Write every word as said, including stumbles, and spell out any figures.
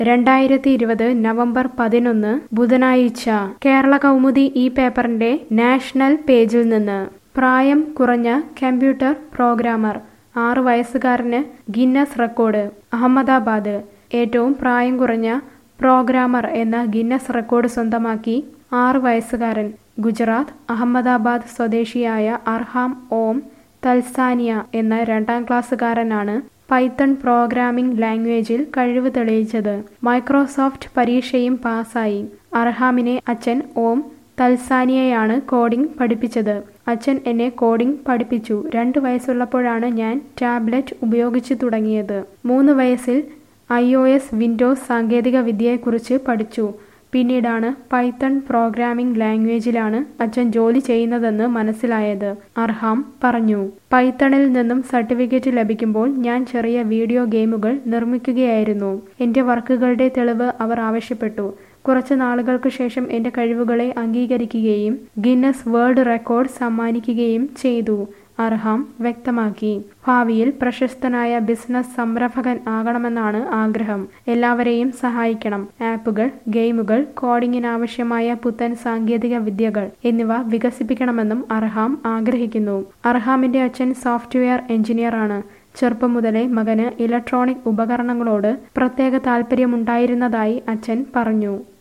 രണ്ടായിരത്തി ഇരുപത് നവംബർ പതിനൊന്ന് ബുധനാഴ്ച കേരള കൗമുദി ഈ പേപ്പറിന്റെ നാഷണൽ പേജിൽ നിന്ന് പ്രായം കുറഞ്ഞ കമ്പ്യൂട്ടർ പ്രോഗ്രാമർ ആറ് വയസ്സുകാരന് ഗിന്നസ് റെക്കോർഡ്. അഹമ്മദാബാദ് ഏറ്റവും പ്രായം കുറഞ്ഞ പ്രോഗ്രാമർ എന്ന ഗിന്നസ് റെക്കോർഡ് സ്വന്തമാക്കി ആറ് വയസ്സുകാരൻ. ഗുജറാത്ത് അഹമ്മദാബാദ് സ്വദേശിയായ അർഹാം ഓം തൽസാനിയ എന്ന രണ്ടാം ക്ലാസ്സുകാരനാണ് പൈത്തൺ പ്രോഗ്രാമിംഗ് ലാംഗ്വേജിൽ കഴിവ് തെളിയിച്ചത്. മൈക്രോസോഫ്റ്റ് പരീക്ഷയും പാസ്സായി. അർഹാമിനെ അച്ഛൻ ഓം തൽസാനിയയാണ് കോഡിംഗ് പഠിപ്പിച്ചത്. അച്ഛൻ എന്നെ കോഡിംഗ് പഠിപ്പിച്ചു. രണ്ട് വയസ്സുള്ളപ്പോഴാണ് ഞാൻ ടാബ്ലറ്റ് ഉപയോഗിച്ചു തുടങ്ങിയത്. മൂന്ന് വയസ്സിൽ ഐ ഒ എസ് വിൻഡോസ് സാങ്കേതിക വിദ്യയെക്കുറിച്ച് പഠിച്ചു. പിന്നീടാണ് പൈത്തൺ പ്രോഗ്രാമിംഗ് ലാംഗ്വേജിലാണ് അച്ഛൻ ജോലി ചെയ്യുന്നതെന്ന് മനസ്സിലായത്. അർഹാം പറഞ്ഞു. പൈത്തണിൽ നിന്നും സർട്ടിഫിക്കറ്റ് ലഭിക്കുമ്പോൾ ഞാൻ ചെറിയ വീഡിയോ ഗെയിമുകൾ നിർമ്മിക്കുകയായിരുന്നു. എൻ്റെ വർക്കുകളുടെ തെളിവ് അവർ ആവശ്യപ്പെട്ടു. കുറച്ച് നാളുകൾക്ക് ശേഷം എൻ്റെ കഴിവുകളെ അംഗീകരിക്കുകയും ഗിന്നസ് വേൾഡ് റെക്കോർഡ് സമ്മാനിക്കുകയും ചെയ്തു. അർഹാം വ്യക്തമാക്കി. ഭാവിയിൽ പ്രശസ്തനായ ബിസിനസ് സംരംഭകൻ ആകണമെന്നാണ് ആഗ്രഹം. എല്ലാവരെയും സഹായിക്കണം. ആപ്പുകൾ, ഗെയിമുകൾ, കോഡിങ്ങിനാവശ്യമായ പുത്തൻ സാങ്കേതിക വിദ്യകൾ എന്നിവ വികസിപ്പിക്കണമെന്നും അർഹാം ആഗ്രഹിക്കുന്നു. അർഹാമിന്റെ അച്ഛൻ സോഫ്റ്റ്വെയർ എഞ്ചിനീയറാണ്. ചെറുപ്പം മുതലേ മകന് ഇലക്ട്രോണിക് ഉപകരണങ്ങളോട് പ്രത്യേക താല്പര്യമുണ്ടായിരുന്നതായി അച്ഛൻ പറഞ്ഞു.